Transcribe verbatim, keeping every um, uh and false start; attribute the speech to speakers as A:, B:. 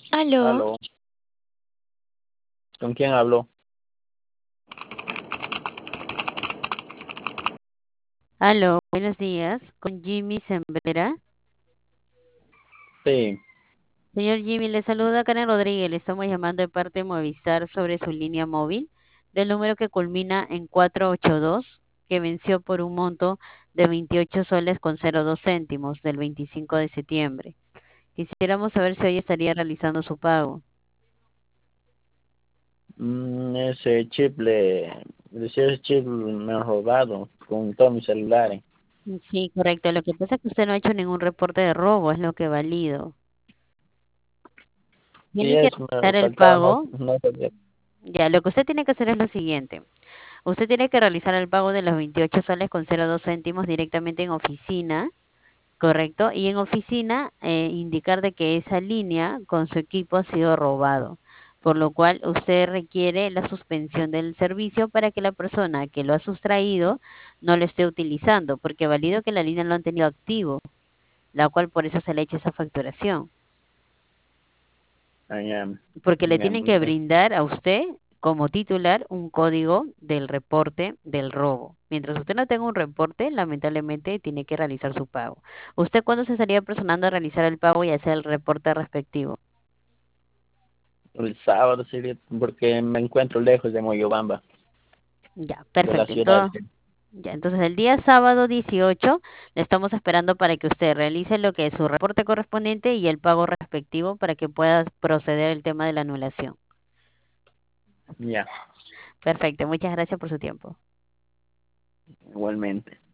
A: Aló,
B: Aló, ¿con quién hablo?
A: aló, buenos días, con Jimmy Sembera.
B: Sí,
A: Señor Jimmy, le saluda Karen Rodríguez, le estamos llamando de parte de Movistar sobre su línea móvil del número que culmina en cuatro ocho dos, que venció por un monto de veintiocho soles con cero dos céntimos del veinticinco de septiembre. Quisiéramos saber si hoy estaría realizando su pago.
B: mm, ese chip le, ese chip me han robado con todos mis celulares.
A: Sí, correcto. Lo que pasa es que usted no ha hecho ningún reporte de robo, es lo que valido.
B: Sí,
A: Tiene que
B: eso me
A: realizar el
B: faltaba, no,
A: pago.
B: no sabía.
A: Ya, lo que usted tiene que hacer es lo siguiente. Usted tiene que realizar el pago de los veintiocho soles con cero dos céntimos directamente en oficina, ¿correcto? Y en oficina eh, indicar de que esa línea con su equipo ha sido robado, por lo cual usted requiere la suspensión del servicio para que la persona que lo ha sustraído no lo esté utilizando, porque valido que la línea lo han tenido activo, la cual por eso se le echa esa facturación.
B: Ah, ya,
A: Porque le
B: ya,
A: tienen que
B: eh,
A: brindar a usted como titular un código del reporte del robo. Mientras usted no tenga un reporte, lamentablemente tiene que realizar su pago. ¿Usted cuándo se estaría personando a realizar el pago y hacer el reporte respectivo?
B: el sábado sería porque me encuentro lejos de Moyobamba,
A: Ya,
B: de la
A: perfecto.
B: ciudad.
A: Entonces, ya, entonces el día sábado dieciocho le estamos esperando para que usted realice lo que es su reporte correspondiente y el pago respectivo para que pueda proceder el tema de la anulación.
B: Ya,
A: Perfecto, muchas gracias por su tiempo.
B: igualmente.